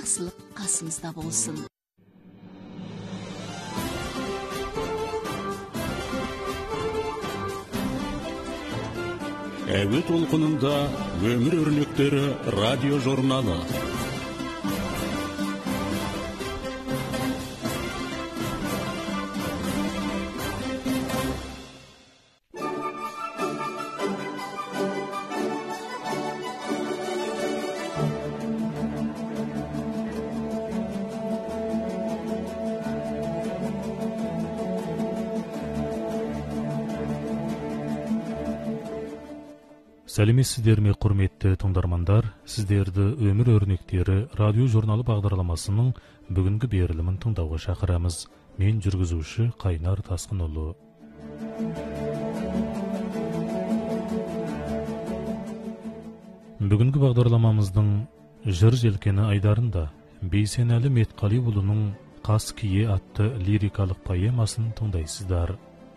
жақсылық қасымызда болсын. Әуе толқынында өмір өрнектері радио журналы. Сәлеметсіздер ме, құрметті тыңдармандар, сіздерді өмір өрнектері радио журналы бағдарламасының бүгінгі берілімін тыңдауға шақырамыз. Мен жүргізуші Қайнар Тасқынұлы. Бүгінгі бағдарламамыздың жыр желкені айдарында Бейсенәлі Метқалиұлының «Қас кие» атты лирикалық поэмасын тыңдайсыздар.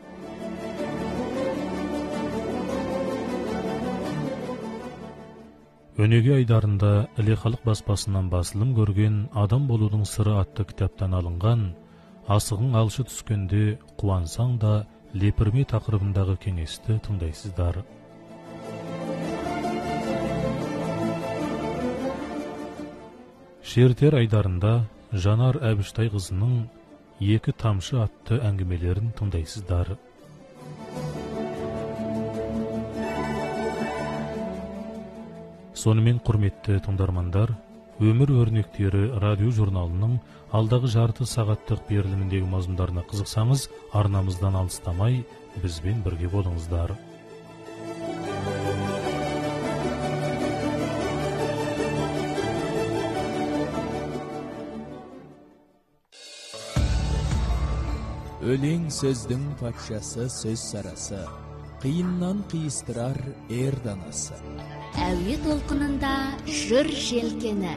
Өнеге айдарында Іле халық баспасынан басылым көрген «Адам болудың сыры» атты кітаптан алынған «Асығың алшы түскенде қуансаң да» лепірме тақырыбындағы кеңесті тыңдайсыздар. Шертер айдарында Жанар Әбіштайқызының «Екі тамшы» атты әңгімелерін тыңдайсыздар. Сонымен, құрметті тыңдармандар, өмір өрнектері радио журналының алдағы жарты сағаттық беріліміндегі мазмұндарына қызықсаңыз, арнамыздан алыстамай бізбен бірге болыңыздар. Өлең сөздің патшасы сөз сарасы, қиыннан қиыстырар ер данасы. Әуе толқынында жыр желкені.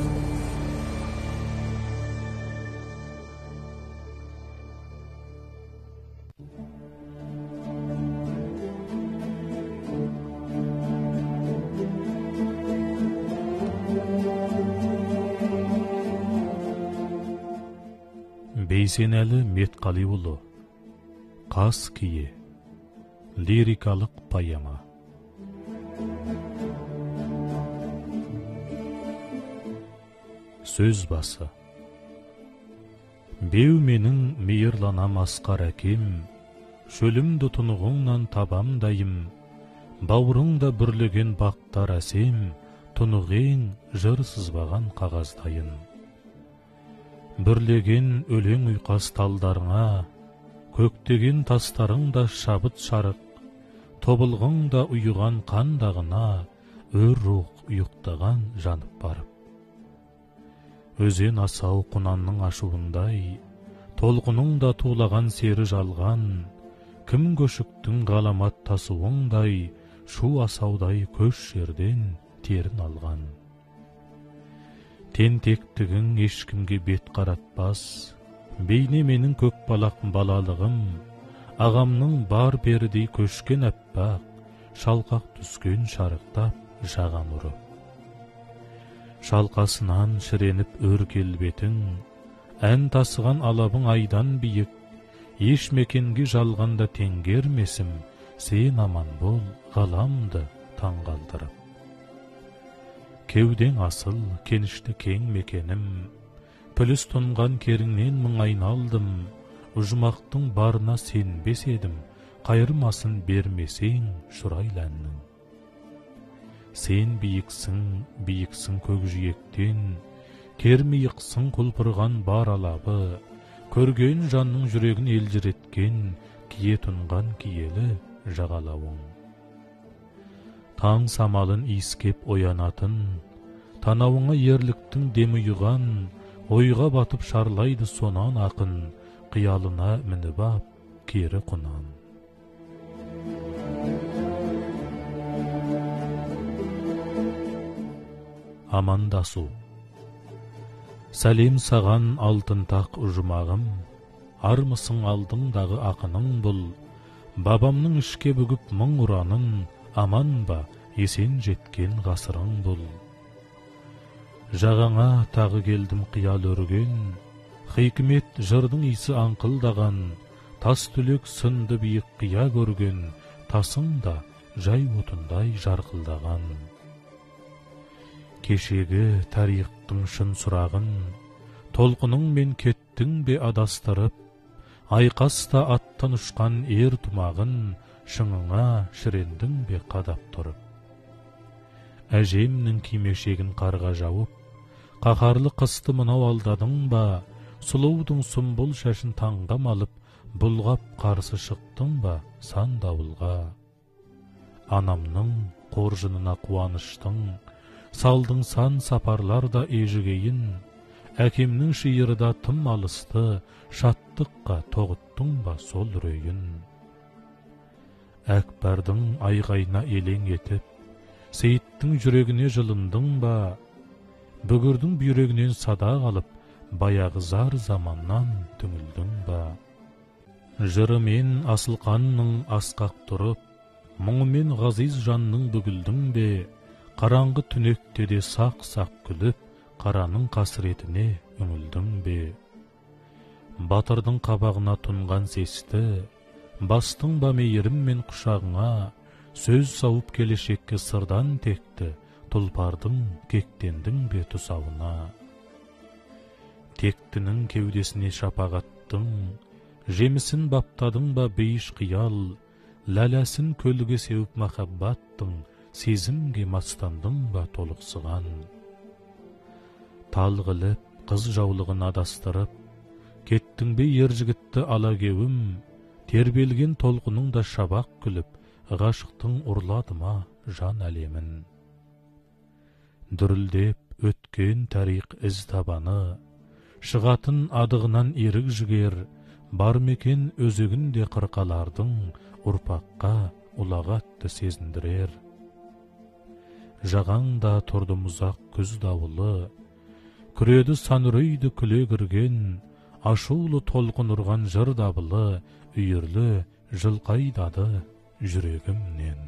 Бейсенәлі Метқалиұлы «Қас кие» лирикалық поэма. Сөз басы. Беу менің мейірланам асқар әкем, шөлімді тұнығыңнан табамдайым, бауырыңда бүрлеген бақтар әсем, тұнығең жыр сызбаған қағаздайын. Бүрлеген өлең ұйқас талдарыңа, көктеген тастарыңда шабыт шарық, тобылғыңда ұйыған қандағына, өр рух ұйықтаған жанып барып. Өзен асау құнанның ашуындай, толқының да тулаған сері жалған, кім көшіктің ғаламат тасуыңдай, шу асаудай көш жерден терін алған. Тентектігің ешкімге бет қаратпас, бейне менің көк балақ балалығым, ағамның бар берідей көшкен әппақ, шалқақ түскен шарықтап жаған ұрып. Шалқасынан шіреніп өр келбетің, ән тасыған алабың айдан биік, еш мекенге жалғанда теңгермесім, сен аман бол ғаламды таң қалдырып. Кеудең асыл, кенішті кең мекенім, пүліс тұнған керіңнен мың айналдым, ұжмақтың барына сенбес едім, қайырмасын бермесең шұрайланның. Сен биіксің көкжиектен, кермейіқсің құлпырған бар алабы, көрген жанның жүрегін елжіреткен, кие тұнған киелі жағалауың. Таң самалын иіскеп оянатын, танауыңа ерліктің демі ұйыған, ойға батып шарлайды сонан ақын, қиялына мініп ап кері құнан. Амандасу. Сәлем саған алтын тақ ұжымағым, армысың алдыңдағы ақының бұл, бабамның ішке бүгіп мың ұранын, аман ба есен жеткен ғасырың бұл. Жағаңа тағы келдім қиял өрген, хикмет жырдың исі аңқылдаған, тас түлек сынды биік қия көрген, тасың да жай отындай жарқылдаған. Кешегі тарихтың шын сұрағын, толқының мен кеттің бе адастырып, айқаста аттан ұшқан ер тұмағын, шыңыңа шірендің бе қадап тұрып. Әжемнің кимешегін қарға жауып, қаһарлы қысты мынау алдадың ба, сұлудың сұмбыл шашын таңғам алып, бұлғап қарсы шықтың ба сан дауылға. Анамның қоржынына қуаныштың, салдың сан сапарларда ежігейін, әкемнің шиырда тым алысты, шаттыққа тоғыттың ба сол үрейін. Әкбардың айғайына елең етіп, Сейіттің жүрегіне жылындың ба, бүгірдің бүйрегінен садақ алып, баяғы зар заманнан түңілдің ба. Жырымен асылқанның асқақ тұрып, мұңымен ғазиз жанның бүгілдің бе, қараңғы түнекте де сақ-сақ күліп, қараның қасіретіне үңілдің бе. Батырдың қабағына тұнған сесті, бастың ба мейірім мен құшағыңа, сөз сауып келешекке сырдан текті, тұлпардың кектендің бе тұсауына. Тектінің кеудесіне шапағаттың, жемісін баптадың ба бейіш қиял, ләләсін көлге сеуіп махаббаттың, сезімге мастандың ба толықсыған. Талғылып, қыз жаулығын адастырып, кеттің бе ер жігітті ала кеуім, тербелген толқының да шабақ күліп, ғашықтың ұрлады ма жан әлемін. Дүрілдеп өткен тарих із табаны, шығатын адығынан ерік жігер, бар мекен өзегінде қырқалардың, ұрпаққа ұлағатты сезіндірер. Жағаңда тұрды мұзақ күз дауылы, күреді сан үрейді күле кірген, ашулы толқын ұрған жыр дабылы, үйірлі жылқайдады жүрегімнен.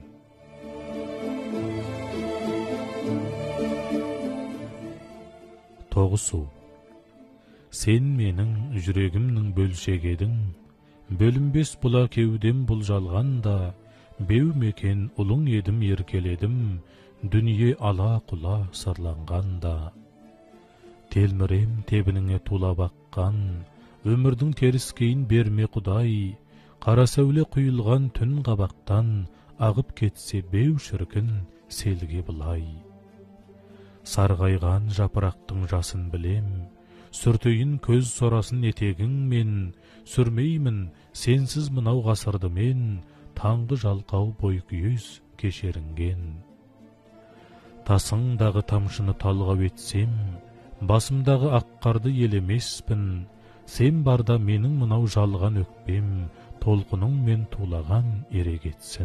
Тоғысу. Сен менің жүрегімнің бөлшек едің, бөлінбес бұла кеудем бұл жалғанда, беу мекен ұлың едім еркеледім, дүние ала құла сырланғанда. Телмірем тебініңе тула баққан, өмірдің теріскейін берме құдай, қара сәуле құйылған түн қабақтан, ағып кетсе беу шіркін селге бұлай. Сарғайған жапырақтың жасын білем, сүртейін көз сорасын етегің мен, сүрмеймін сенсіз мынау ғасырды мен, таңғы жалқау бойкүйіз кешерінген. Тасыңдағы тамшыны талғау етсем, басымдағы аққарды елемеспін, сен барда менің мынау жалған өкпем, толқының мен тулаған ерек етсін.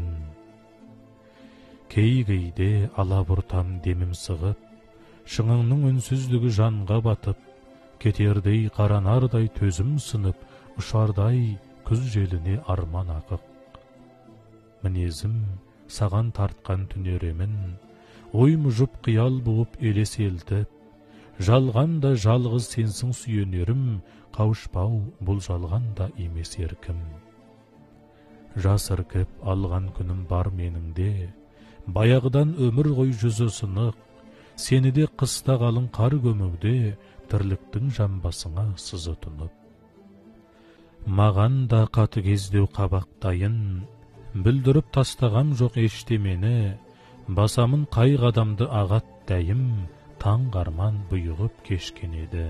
Кей-кейде алабұртам демім сығып, шыңыңның үнсіздігі жанға батып, кетердей қаранардай төзім сынып, ұшардай күз желіне арман ақық. Мінезім саған тартқан түнеремін, ой мұжып қиял буып елес елтіп, жалғанда жалғыз сенсің сүйенерім, қауышпау бұл жалғанда емес еркім. Жас іркіп алған күнім бар меніңде, баяғыдан өмір ғой жүзі сынық, сені де қыста қалың қар көмуде, тірліктің жамбасыңа сызы тұнып. Маған да қаты кездеу қабақтайын, бүлдіріп тастағам жоқ ештемені, басамын қай қадамды ағат дәйім, таң қарман бұйығып кешкен еді.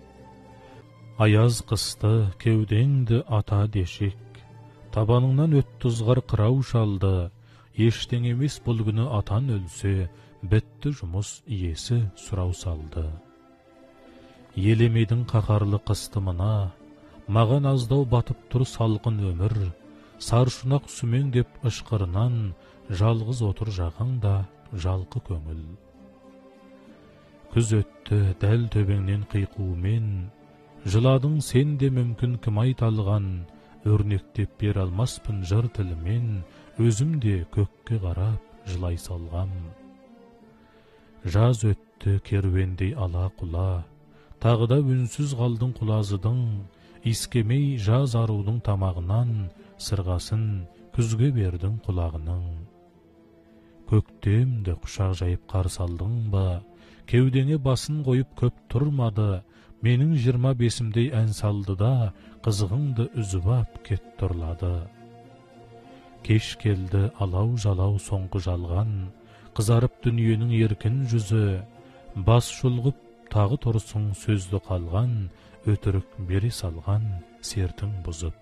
Аяз қысты кеудеңді ата дешек, табаныңнан өтті ызғар қырау шалды, ештең емес бұл күні атан өлсе, бітті жұмыс иесі сұрау салды. Елемейдің қақарлы қысты мына, маған аздау батып тұр салқын өмір, саршұнақ сүмең деп ышқырынан, жалғыз отыр жағаңда жалқы көңіл. Күз өтті дәл төбеңнен қиқуымен, жыладың сен де мүмкін кім айталған, өрнектеп бер алмаспын жыр тілімен, өзім де көкке қарап жылай салғам. Жаз өтті өтті керуендей ала құла, тағыда үнсіз қалдың құлазыдың, искемей жаз арудың тамағынан, сырғасын күзге бердің құлағының. Көктемді құшақ жайып қарсы алдың ба, кеудеңе басын қойып көп тұрмады, менің 25-імдей ән салды да, қызығыңды үзіп ап кет тұрлады. Кеш келді алау жалау соңғы жалған, қызарып дүниенің еркін жүзі, бас шұлғып тағы тұрсың сөзді қалған, өтірік бере салған сертің бұзып.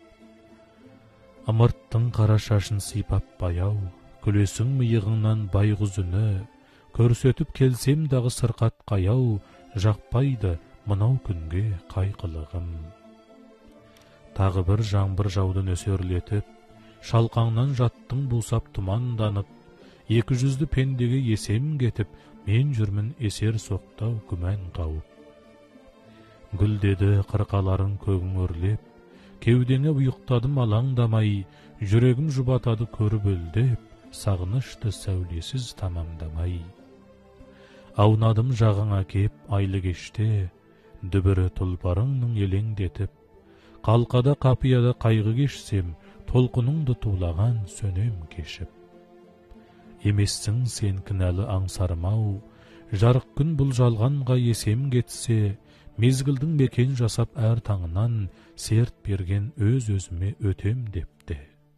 Ымырттың қара шашын сипап баяу, күлесің миығыңнан байғұз үні, көрсетіп келсем дағы сырқат қаяу, жақпайды мынау күнге қайқылығым. Тағы бір жаңбыр жауды нөсерлетіп, шалқаңнан жаттың бусап тұманданып, екі жүзді пендеге есем кетіп, мен жүрмін есер соқтау күмән қауып. Гүлдеді қырқаларын көгің өрлеп, кеудеңе ұйықтадым алаңдамай, жүрегім жұбатады көріп өлдеп, сағынышты сәулесіз тамамдамай. Аунадым жағыңа кеп айлы кеште, дүбірі тұлпарыңның елеңдетіп, қалқада қапияда қайғы кешсем, толқыныңды тулаған сөнем кешіп. Емессің сен кінәлі аңсармау, жарық күн бұл жалғанға есем кетсе, мезгілдің мекен жасап әр таңынан, серт берген өз-өзіме өтем депті.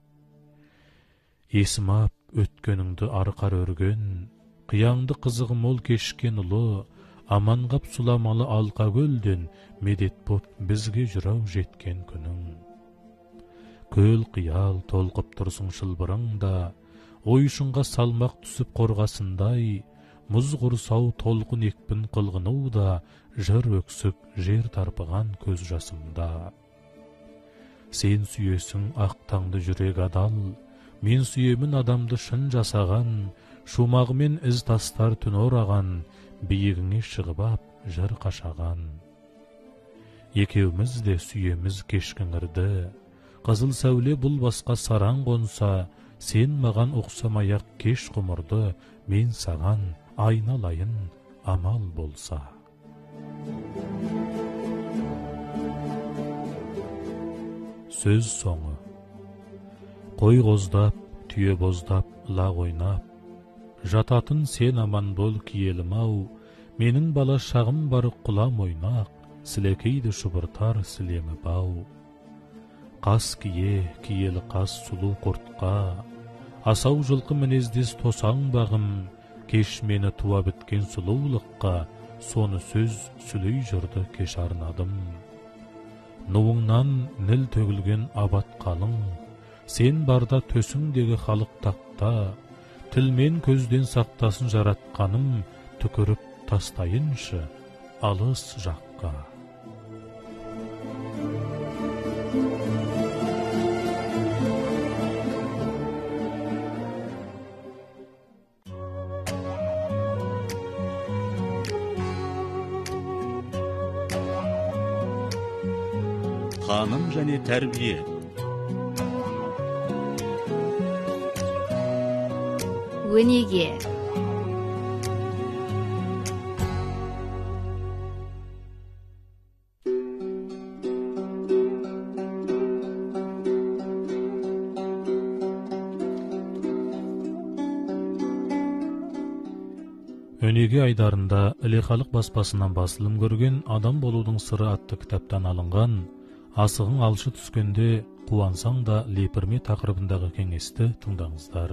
Есім ап өткеніңді арқар өрген, қияңды қызығы мол кешкен ұлы, аманғап сұламалы алқа көлден, медет боп бізге жүрау жеткен күнің. Көл қиял толқып тұрсың шылбырыңда, ойшынға салмақ түсіп қорғасындай, мұз құрсау толқын екпін қылғынуда, жыр өксік жер тарпыған көз жасымда. Сен сүйесің ақ таңды жүрек адал, мен сүйемін адамды шын жасаған, шумағымен із тастар түн ораған, биігіңе шығып ап жыр қашаған. Екеуміз де сүйеміз кешкіңірді, қызыл сәуле бұл басқа сараң қонса, сен маған ұқсамай-ақ кеш құмырды, мен саған айналайын амал болса. Сөз соңы. Қой қоздап, түйе боздап, лақ ойнап, жататын сен аман бол киелім-ау, менің бала шағым бары құлам ойнақ, сілекейді шұбыртар сілемі бау. Қас кие, киелі қас сұлу құртқа, асау жылқы мінездес тосаң бағым, кеш мені туа біткен сұлулыққа, соны сөз сүлей жырды кеш арнадым. Нуыңнан ніл төгілген абат қалың, сен барда төсіңдегі халық тақта, тілмен көзден сақтасын жаратқаным, түкіріп тастайыншы алыс жаққа. Таным және тәрбие. Өнеге. Өнеге айдарында Іле-халық баспасынан басылым көрген «Адам болудың сыры» атты кітаптан алынған «Асығың алшы түскенде қуансаң да лепірме» тақырыбындағы кеңесті тыңдаңыздар.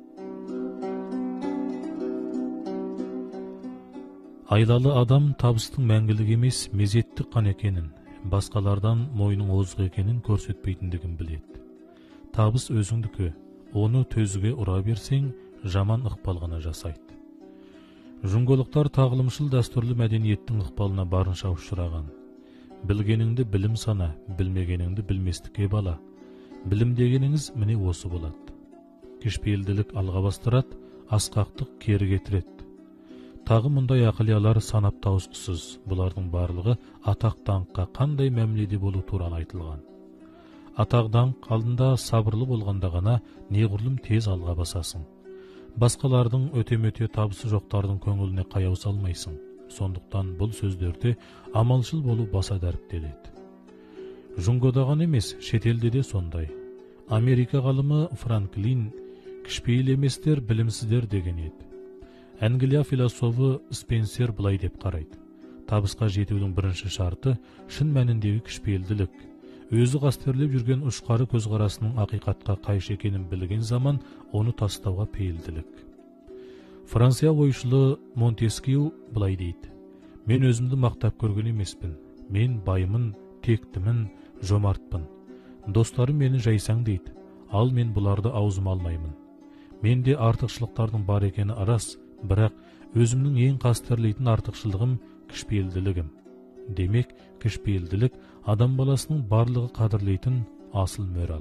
Айлалы адам табыстың мәңгілік емес, мезеттік қан екенін, басқалардан мойның озық екенін көрсетпейтіндігін біледі. Табыс өзіңдікі, оны төзіге ұра берсең, жаман ықпал ғана жасайды. Жүңгөлықтар тағылымшыл дәстүрлі мәдениеттің ықпалына барынша ұшыраған. Білгеніңді білім сана, білмегеніңді білместікке бала. Білім дегеніңіз міне осы болады. Кешпейілділік алға бастырады, асқақтық кері кетіреді. Тағы мұндай ақылиялар санап тауысқысыз, бұлардың барлығы атақ-даңққа қандай мәміледе болу туралы айтылған. Атақ-даңқ алдында сабырлы болғанда ғана неғұрлым тез алға басасың. Басқалардың өте-мөте табысы жоқтардың көңіліне қаяу салмайсың. Сондықтан бұл сөздерде амалшыл болу баса дәріптеледі. Жұңгода ғана емес, шетелде де сондай. Америка ғалымы Франклин кішпейіл еместер білімсіздер деген еді. Англия философы Спенсер былай деп қарайды: табысқа жетудің бірінші шарты шын мәніндегі кішпейілділік. Өзі қастерлеп жүрген ұшқары көзқарасының ақиқатқа қайшы екенін білген заман оны тастауға пейілділік. Франция ойшылы Монтескью былай дейді: мен өзімді мақтап көрген емеспін. Мен баймын, тектімін, жомартпын. Достарым мені жайсаң дейді, ал мен бұларды аузыма алмаймын. Менде артықшылықтардың бар екені рас, бірақ өзімнің ең қастерлейтін артықшылығым кішпейілділігім. Демек, кішпейілділік адам баласының барлығы қадірлейтін асыл мөрал.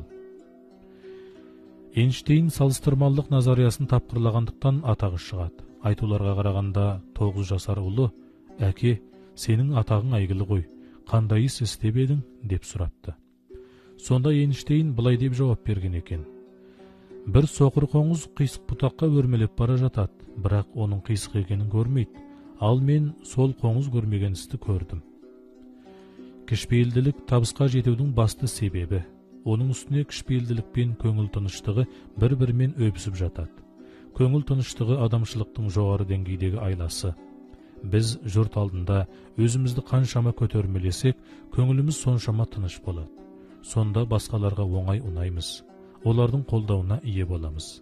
Эйнштейн салыстырмалылық назариясын тапқырлағандықтан атағы шығады. Айтуларға қарағанда 9 жасар ұлы: әке, сенің атағың әйгілі ғой, қандай іс істеп едің деп сұрапты. Сонда Эйнштейн былай деп жауап берген екен: бір соқыр қоңыз қисық бұтаққа өрмелеп бара жатады, бірақ оның қисық екенін көрмейді. Ал мен сол қоңыз көрмеген істі көрдім. Кішпейілділік табысқа жетудің басты себебі. Оның үстіне кішпейілділік пен көңіл тыныштығы бір-бірімен өбісіп жатады. Көңіл тыныштығы адамшылықтың жоғары деңгейдегі айласы. Біз жұрт алдында өзімізді қаншама көтермелесек, көңіліміз соншама тыныш болады. Сонда басқаларға оңай ұнаймыз. Олардың қолдауына ие боламыз.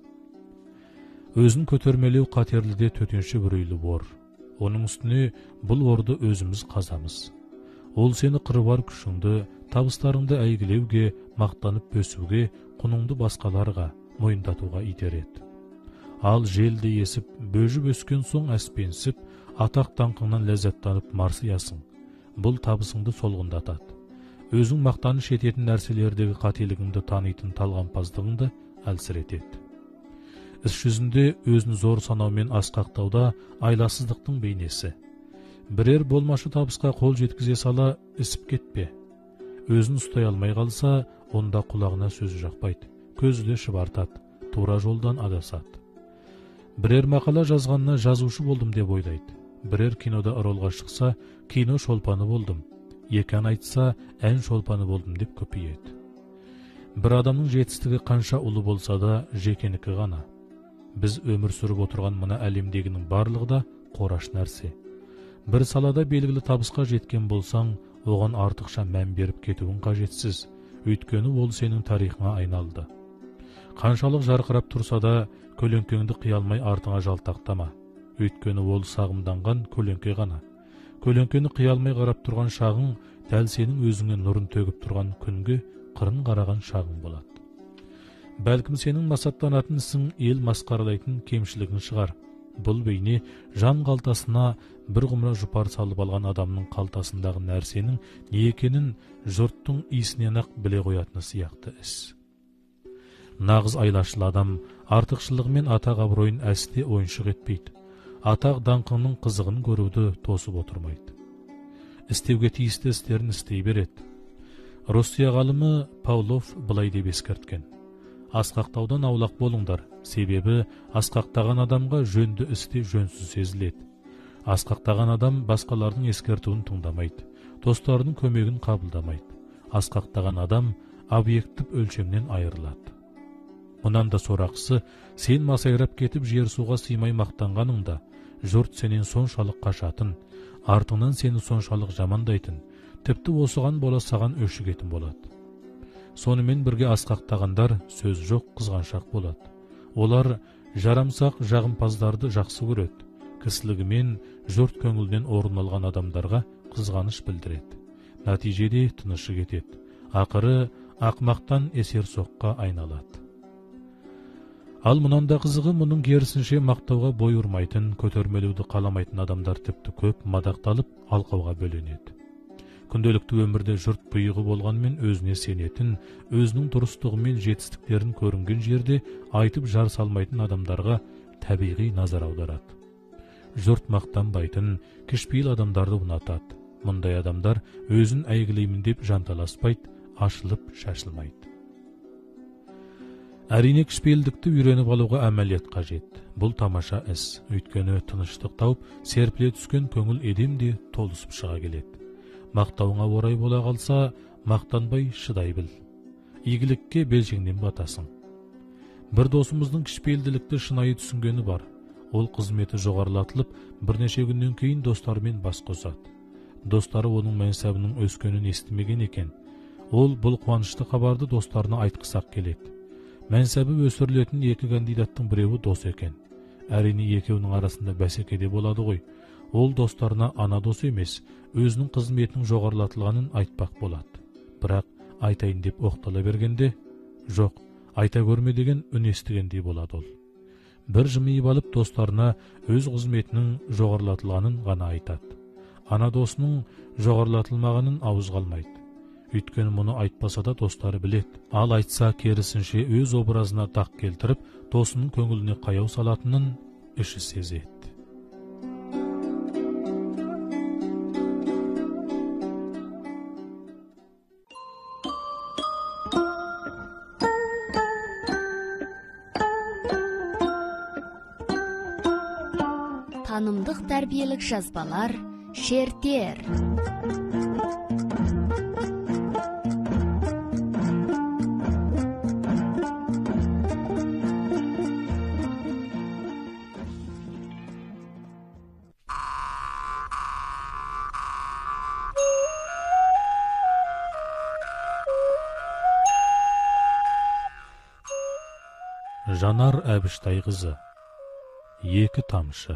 Өзін көтермелеу қатерліде төтенше бірейлі ор. Оның үстіне бұл орды өзіміз қазамыз. Ол сені қыруар күшіңді, табыстарыңды әйгілеуге, мақтанып өсуге, құныңды басқаларға мойындатуға итереді. Ал желді есіп, бөжіп өскен соң әспенсіп, атақ даңқыңнан ләззаттанып марсиясың. Бұл табысыңды солғындатады. Өзің мақтаныш ететін нәрселердегі қателігіңді танитын талғампаздығыңды әлсіретеді. Іс жүзінде өзін зор санаумен асқақтауда айласыздықтың бейнесі. Бірер болмашы табысқа қол жеткізе сала ісіп кетпе. Өзін ұстай алмай қалса, онда құлағына сөзі жақпайды, көзі де шыбартады, тура жолдан адасады. Бірер мақала жазғанына жазушы болдым деп ойлайды. Бірер кинода ролға шықса, кино шолпаны болдым. Екі ән айтса, ән шолпаны болдым деп көпейеді. Бір адамның жетістігі қанша ұлы болса да, жекенікі ғана. Біз өмір сүріп отырған мына әлемдегінің барлығы да қораш нәрсе. Бір салада белгілі табысқа жеткен болсаң, оған артықша мән беріп кетуің қажетсіз, өйткені ол сенің тарихыңа айналды. Қаншалық жарқырап тұрса да, көлеңкеңді қия алмай артыңа жалтақтама, өйткені ол сағымданған көлеңке ғана. Көлеңкені қия алмай қарап тұрған шағың дәл сенің өзіңе нұрын төгіп тұрған күнге қырын қараған шағың болады. Бәлкім сенің масаттанатын ісің ел масқаралайтын кемшілігің шығар. Бұл бейне жан қалтасына бір құмыра жұпар салып алған адамның қалтасындағы нәрсенің не екенін жұрттың иісінен ақ біле қоятыны сияқты іс. Нағыз айлашыл адам артықшылығымен атақ абыройын әсте ойыншық етпейді. Атақ даңқының қызығын көруді тосып отырмайды. Істеуге тиісті істерін істей береді. Россия ғалымы Павлов былай деп ескерткен: асқақтаудан аулақ болыңдар, себебі асқақтаған адамға жөнді істе жөнсіз сезіледі. Асқақтаған адам басқалардың ескертуін тыңдамайды, достарының көмегін қабылдамайды. Асқақтаған адам объектив өлшемнен айырылады. Мұнан да сорақысы, сен масайрап кетіп жер суға сыймай мақтанғаныңда, жұрт сенен соншалық қашатын, артыңнан сені соншалық жамандайтын, тіпті осыған бола саған өшігетін болады. Сонымен бірге асқақтағандар сөз жоқ қызғаншақ болады. Олар жарамсақ жағымпаздарды жақсы көреді. Кісілігімен жұрт көңілден орын алған адамдарға қызғаныш білдіреді. Нәтижеде тынышы кетеді. Ақыры ақмақтан есер соққа айналады. Ал мұнанда қызығы, мұның керісінше мақтауға бой ұрмайтын, көтермелеуді қаламайтын адамдар тіпті көп мадақталып алқауға бөленеді. Күнделікті өмірде жұрт бұйығы болғанмен өзіне сенетін, өзінің дұрыстығы мен жетістіктерін көрінген жерде айтып жар салмайтын адамдарға табиғи назар аударады. Жұрт мақтанбайтын, кішпейіл адамдарды ұнатады. Мұндай адамдар өзін әйгілеймін деп жанталаспайды, ашылып шашылмайды. Әрине кішіпейілдікті үйреніп алуға әмәлият қажет. Бұл тамаша іс. Өйткені тыныштық тауып, серпіле түскен көңіл едемде толысып шыға келеді. Мақтауыңа орай бола қалса, мақтанбай шыдай біл. Игілікке белшеңнен батасың. Бір досымыздың кішіпейілділікті шынайы түсінгені бар. Ол қызметі жоғарылатылып, бірнеше күннен кейін достарымен бас қосады. Достары оның мәнсабының өскенін естімеген екен. Ол бұл қуанышты хабарды достарына айтқысақ келеді. Мәнсабы өсірілетін екі кандидаттың біреуі дос екен. Әрине екеуінің арасында бәсекеде болады ғой. Ол достарына ана дос емес, өзінің қызметінің жоғарылатылғанын айтпақ болады. Бірақ айтайын деп оқтала бергенде, жоқ, айта көрме деген үн естігендей болады ол. Бір жымиып алып достарына өз қызметінің жоғарылатылғанын ғана айтады. Ана досының жоғарылатылмағанын ауыз қалмайды. Өйткені мұны айтпаса да достары білет. Ал айтса керісінше өз образына дақ келтіріп, досының көңіліне қаяу салатынын іші сезеді. Танымдық тәрбиелік жазбалар шертер. Жанар Әбіштайқызы. Екі тамшы.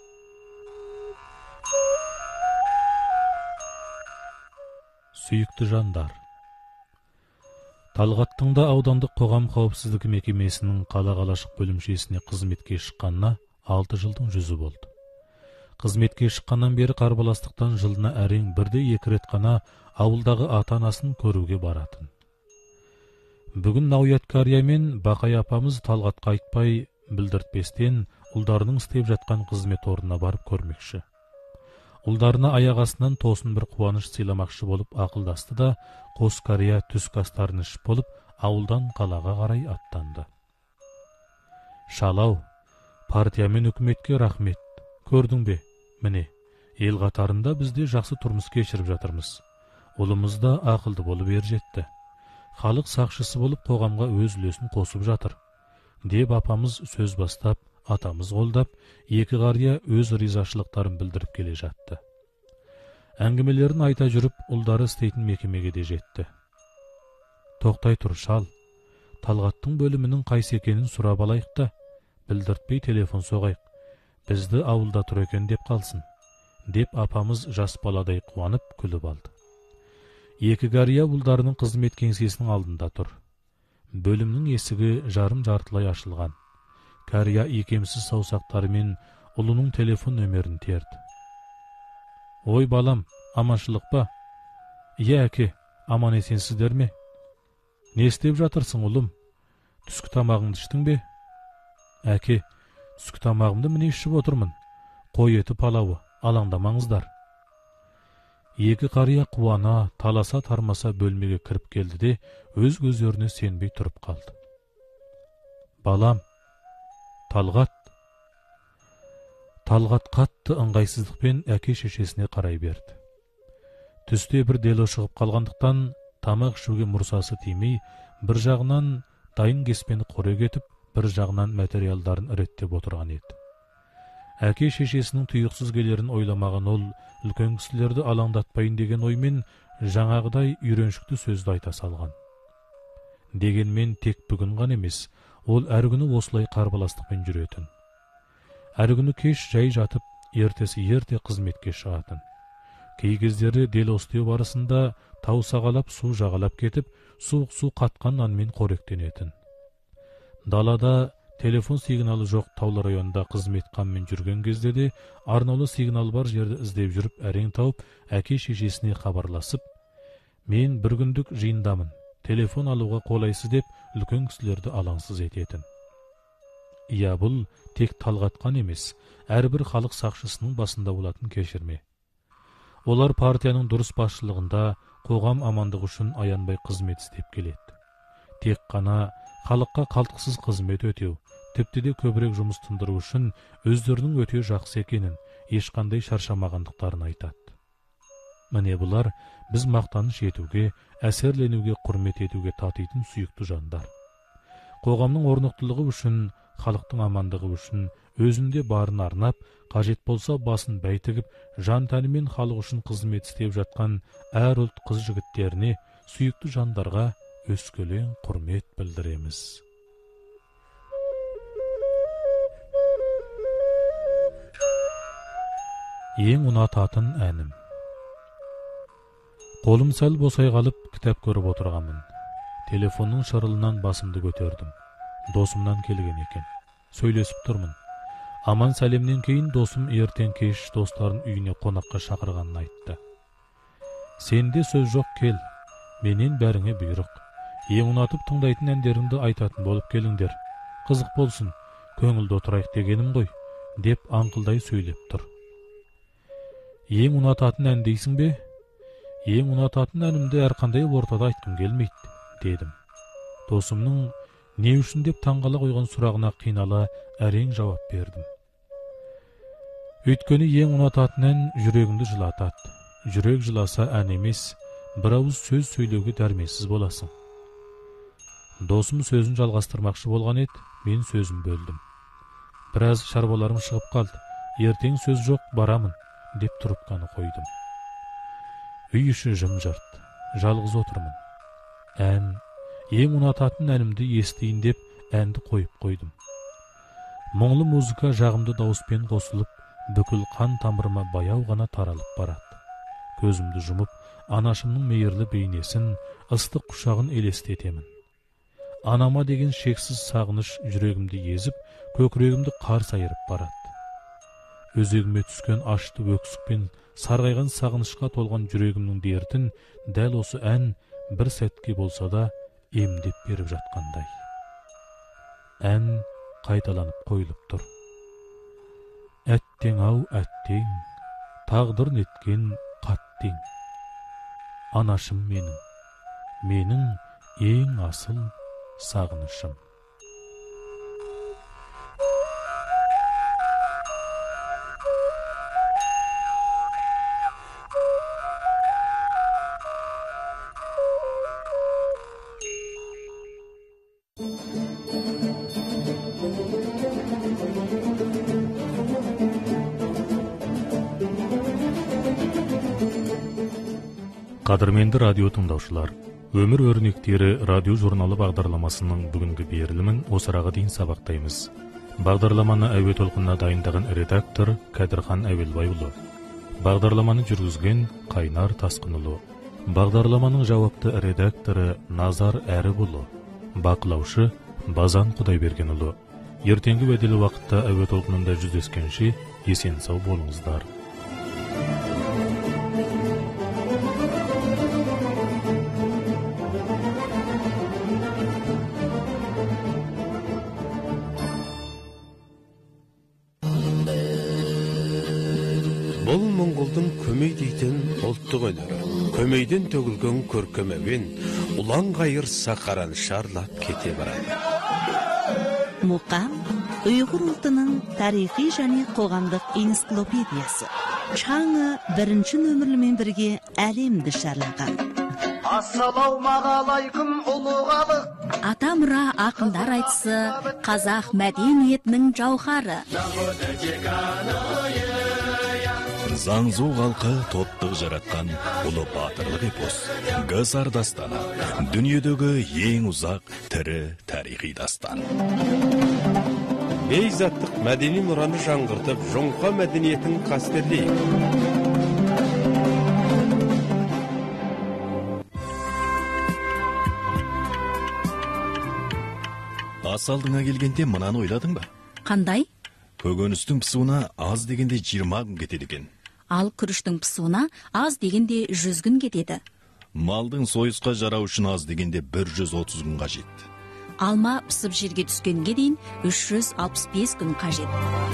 Сүйікті жандар. Талғаттың да аудандық қоғам қауіпсіздігі мекемесінің қала-қалашық бөлімшесіне қызметке шыққанына 6 жылдың жүзі болды. Қызметке шыққаннан бері қарбаластықтан жылына әрең бірде 2 рет қана ауылдағы ата-анасын көруге баратын. Бүгін Науят Кария мен Бақай апамыз Талғатқа айтпай білдіртпестен ұлдарының істеп жатқан қызмет орнына барып көрмекші. Ұлдарына аяқ астынан тосын бір қуаныш сыйламақшы болып ақылдасты да, қос қария түскі астарын ішіп болып, ауылдан қалаға қарай аттанды. Шалау, партия мен үкіметке рахмет. Көрдің бе? Міне, ел қатарында бізде жақсы тұрмыс кешіріп жатырмыз. Ұлымыз да ақылды болып жетті. Халық сақшысы болып қоғамға өз үлесін қосып жатыр. Деп апамыз сөз бастап, атамыз қолдап, екі қария өз ризашылықтарын білдіріп келе жатты. Әңгімелерін айта жүріп, ұлдары істейтін мекемеге де жетті. Тоқтай тұр, шал. Талғаттың бөлімінің қайсы екенін сұрап алайық та, білдіртпей телефон соғайық. Бізді ауылда тұр екен деп қалсын. Деп апамыз жас баладай қуанып күліп алды. Екі қария ұлдарының қызмет кеңсесінің алдында тұр. Бөлімнің есігі жарым-жартылай ашылған. Қария икемсіз саусақтарымен ұлының телефон нөмерін терді. Ой балам, аманшылық па? Иә әке, аман есенсіздер ме? Не істеп жатырсың ұлым? Түскі тамағыңды іштің бе? Әке, түскі тамағымды міне ішіп отырмын. Қой еті палауы, алаңдамаңыздар. Екі қария қуана, таласа тармаса бөлмеге кіріп келді де, өз көздеріне сенбей тұрып қалды. Балам, Талғат. Талғат қатты ыңғайсыздықпен әке шешесіне қарай берді. Түсте бір дело шығып қалғандықтан, тамақ ішуге мұрсасы тимей, бір жағынан дайын кеспені қорек етіп, бір жағынан материалдарын реттеп отырған еді. Әке шешесінің тұйықсыз келерін ойламаған ол, үлкен кісілерді алаңдатпайын деген оймен жаңағыдай үйреншікті сөзді айта салған. Дегенмен тек бүгін ғана емес, ол әр күні осылай қарбаластықпен жүретін. Әр күні кеш жай жатып, ертесі ерте қызметке шығатын. Кей кездері дело істеу барысында тау сағалап су жағалап кетіп, суық су қатқан нанмен қоректенетін. Далада телефон сигналы жоқ таулы районда қызмет қаммен жүрген кезде де арнаулы сигнал бар жерді іздеп жүріп әрең тауып, әке шешесіне хабарласып, мен бір күндік жиындамын, телефон алуға қолайсыз деп үлкен кісілерді алаңсыз ететін. Иә, бұл тек Талғатқан емес, әрбір халық сақшысының басында болатын кешірме. Олар партияның дұрыс басшылығында қоғам амандығы үшін аянбай қызмет істеп келеді. Тек қана халыққа қалтқысыз қызмет өтеу, тіпті де көбірек жұмыс тындыру үшін өздерінің өте жақсы екенін, ешқандай шаршамағандықтарын айтады. Міне бұлар біз мақтаныш етуге, әсерленуге, құрмет етуге татитын сүйікті жандар. Қоғамның орнықтылығы үшін, халықтың амандығы үшін өзінде барын арнап, қажет болса басын бәйтігіп, жан тәнімен халық үшін қызмет істеп жатқан әр ұлт қыз жігіттеріне, сүйікті жандарға өскелең құрмет білдіреміз. Ең ұнататын әнім. Қолым сәл босай қалып, кітап көріп отырғанмын. Телефонның шырылынан басымды көтердім. Досымнан келген екен. Сөйлесіп тұрмын. Аман сәлемнен кейін досым ертең кеш достарын үйіне қонаққа шақырғанын айтты. Сенде сөз жоқ, кел. Менен бәріңе бұйрық. Ең ұнатып тыңдайтын әндеріңді айтатын болып келіңдер. Қызық болсын, көңілді отырайық дегенім ғой, деп аңқылдай сөйлеп тұр. Ең ұнататын ән дейсің бе? Ең ұнататын әнімді әрқандай ортада айтқым келмейді, дедім. Досымның не үшін деп таңғала қойған сұрағына қинала әрең жауап бердім. Өйткені ең ұнататын ән жүрегіңді жылатады. Жүрек жыласа ән емес, бір ауыз сөз сөйлеуге дәрменсіз боласың. Досым сөзін жалғастырмақшы болған еді, мен сөзін бөлдім. Біраз шаруаларым шығып қалды. Ертең сөз жоқ, барамын, деп трубканы қойдым. Үй іші жым-жырт, жалғыз отырмын. Ән, ең ұнататын әнімді естейін деп әнді қойып қойдым. Мұңлы музыка жағымды дауыспен қосылып, бүкіл қан тамырыма баяу ғана таралып барады. Көзімді жұмып, анашымның мейірлі бейнесін, ыстық құшағын елестетемін. Анама деген шексіз сағыныш жүрегімді езіп, көкірегімді қарс айырып барады. Өзегіме түскен ашты өксікпен сарғайған сағынышқа толған жүрегімнің дертін дәл осы ән бір сәтке болса да емдеп беріп жатқандай. Ән қайталанып қойылып тұр. Әттең ау әттең, тағдыр неткен қаттең. Анашым менің ең асыл сағынышым. Қадірменді радио тыңдаушылар, өмір өрнектері радио журналы бағдарламасының бүгінгі берілімін осыраға дейін сабақтаймыз. Бағдарламаны әуе толқынына дайындаған редактор Кәдірхан Әуелбайұлы. Бағдарламаны жүргізген Қайнар Тасқынұлы. Бағдарламаның жауапты редакторы Назар Әріпұлы. Бақылаушы Базан Құдайбергенұлы. Ертеңгі уәделі уақытта әуе толқынында жүздескенше есен сау болыңыздар. Бұл Моңғолдың көмей дейтін ұлттық өнері. Көмейден төгілген көркем әуен ұлан қайыр сахараны шарлап кете барады. Мұқам ұйғыр ұлтының тарихи және қоғамдық энциклопедиясы. Чаңы бірінші нөмірлімен бірге әлемді шарлаған. Ассалаумағалайкум ұлығалық. Атамұра ақындар айтысы қазақ мәдениетінің жауһары. Заңзу халқы топтық жаратқан ұлы батырлық эпос. Гасар дастаны. Дүниедегі ең ұзақ тірі тарихи дастан. Бейзаттық мәдени мұраны жаңғыртып, жоңқа мәдениетін қастерлейік. Ас алдыңа келгенде мынаны ойладың ба? Қандай? Көкөністің пысуына аз дегенде 20 күн кетеді екен. Ал күріштің пысуына аз дегенде 100 күн кетеді. Малдың сойысқа жарау үшін аз дегенде 130 күн қажет. Алма пысып жерге түскенге дейін 365 күн қажет.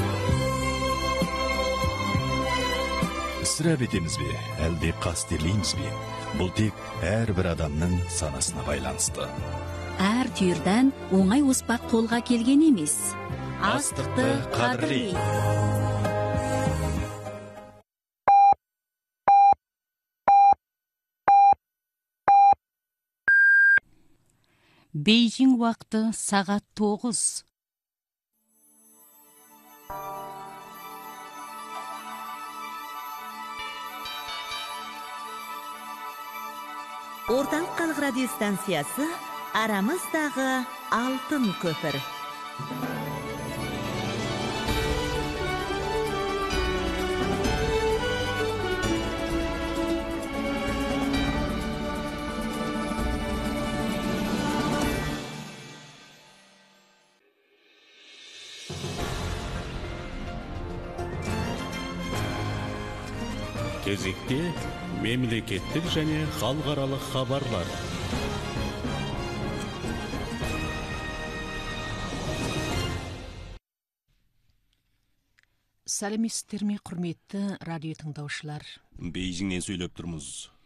Ісірап етеміз бе, әлде қастерлейміз бе? Бұл тек әрбір адамның санасына байланысты. әр түйірден оңай оспақ қолға келген емес. Астықты қадірлейік. Бейжің уақыты сағат 9. Орталық халық радиостанциясы арамыздағы алтын көпір. Кезекте мемлекеттік және халықаралық хабарлар. Сәлеметсіздер ме, құрметті радио тыңдаушылар. Бейжіңнен сөйлеп тұрмыз.